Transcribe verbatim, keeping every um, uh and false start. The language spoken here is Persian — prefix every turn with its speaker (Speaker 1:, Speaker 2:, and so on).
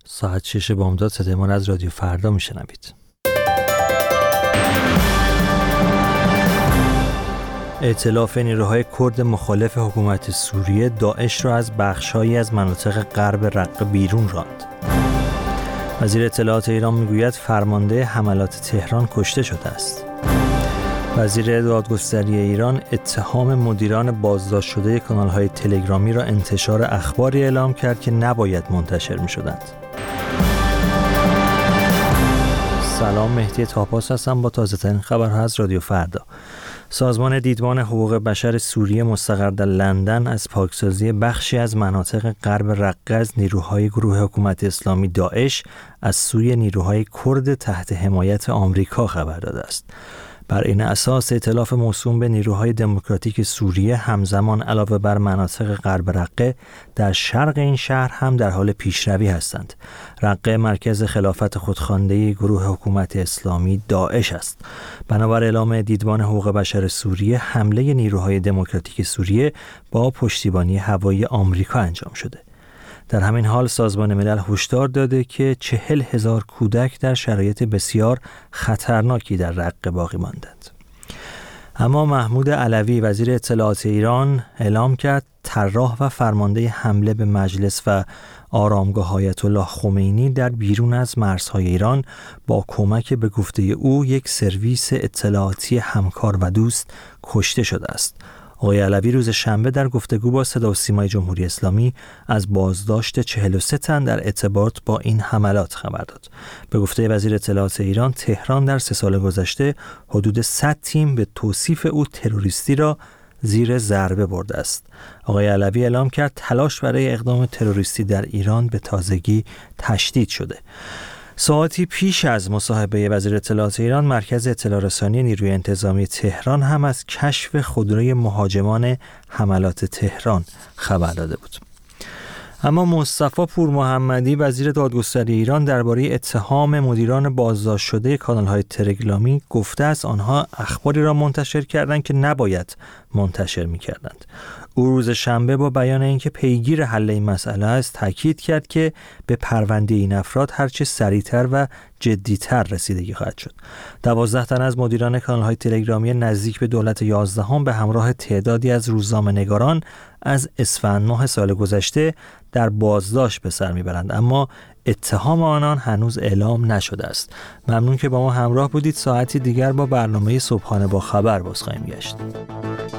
Speaker 1: ساعت شش بامداد صدای ما از رادیو فردا میشنوید. ائتلاف نیروهای کرد مخالف حکومت سوریه داعش را از بخش‌هایی از مناطق غرب رقه بیرون راند. وزیر اطلاعات ایران میگوید فرمانده حملات تهران کشته شده است. وزیر دادگستری ایران اتهام مدیران بازداشت شده کانال‌های تلگرامی را انتشار اخباری اعلام کرد که نباید منتشر می‌شدند. سلام، مهدی تاپاس هستم با تازه‌ترین خبرها از رادیو فردا. سازمان دیدبان حقوق بشر سوریه مستقر در لندن از پاکسازی بخشی از مناطق غرب رقه از نیروهای گروه حکومت اسلامی داعش از سوی نیروهای کرد تحت حمایت آمریکا خبر داده است. بر این اساس ائتلاف موسوم به نیروهای دموکراتیک سوریه همزمان علاوه بر مناطق غرب رقه در شرق این شهر هم در حال پیشروی هستند. رقه مرکز خلافت خودخوانده گروه حکومت اسلامی داعش است. بنابر اعلام دیدبان حقوق بشر سوریه، حمله نیروهای دموکراتیک سوریه با پشتیبانی هوایی آمریکا انجام شده. در همین حال سازمان ملل هشدار داده که چهل هزار کودک در شرایط بسیار خطرناکی در رقه باقی ماندند. اما محمود علوی وزیر اطلاعات ایران اعلام کرد طراح و فرمانده حمله به مجلس و آرامگاه آیت الله خمینی در بیرون از مرزهای ایران با کمک به گفته او یک سرویس اطلاعاتی همکار و دوست کشته شده است. آقای علوی روز شنبه در گفتگو با صدا و سیمای جمهوری اسلامی از بازداشت چهل و سه تن در ارتباط با این حملات خبر داد. به گفته وزیر اطلاعات ایران، تهران در سه سال گذشته حدود صد تیم به توصیف او تروریستی را زیر ضربه برده است. آقای علوی اعلام کرد تلاش برای اقدام تروریستی در ایران به تازگی تشدید شده. ساعتی پیش از مصاحبه وزیر اطلاعات ایران، مرکز اطلاع رسانی نیروی انتظامی تهران هم از کشف خودروی مهاجمان حملات تهران خبر داده بود. اما مصطفی پورمحمدی وزیر دادگستری ایران درباره اتهام مدیران بازداشت شده کانال‌های تلگرامی گفته است آنها اخباری را منتشر کردند که نباید منتشر می‌کردند. او روز شنبه با بیان اینکه پیگیر حل این مسئله است تاکید کرد که به پرونده این افراد هرچه سریعتر و جدی‌تر رسیدگی خواهد شد. دوازده تن از مدیران کانال‌های تلگرامی نزدیک به دولت یازدهم به همراه تعدادی از روزنامه‌نگاران از اسفند ماه سال گذشته در بازداشت به سر میبرند، اما اتهام آنان هنوز اعلام نشده است. ممنون که با ما همراه بودید. ساعتی دیگر با برنامه صبحانه با خبر باز خواهیم گشت.